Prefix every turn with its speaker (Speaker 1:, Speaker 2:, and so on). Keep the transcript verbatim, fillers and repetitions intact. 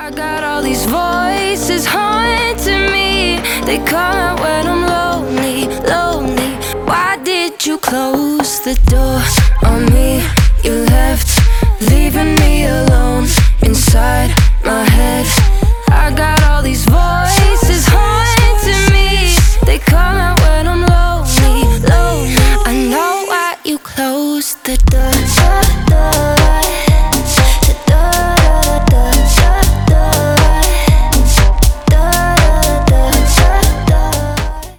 Speaker 1: I got all these voices haunting me. They come out when I'm lonely, lonely. Why did you close the door on me? You left, leaving me alone inside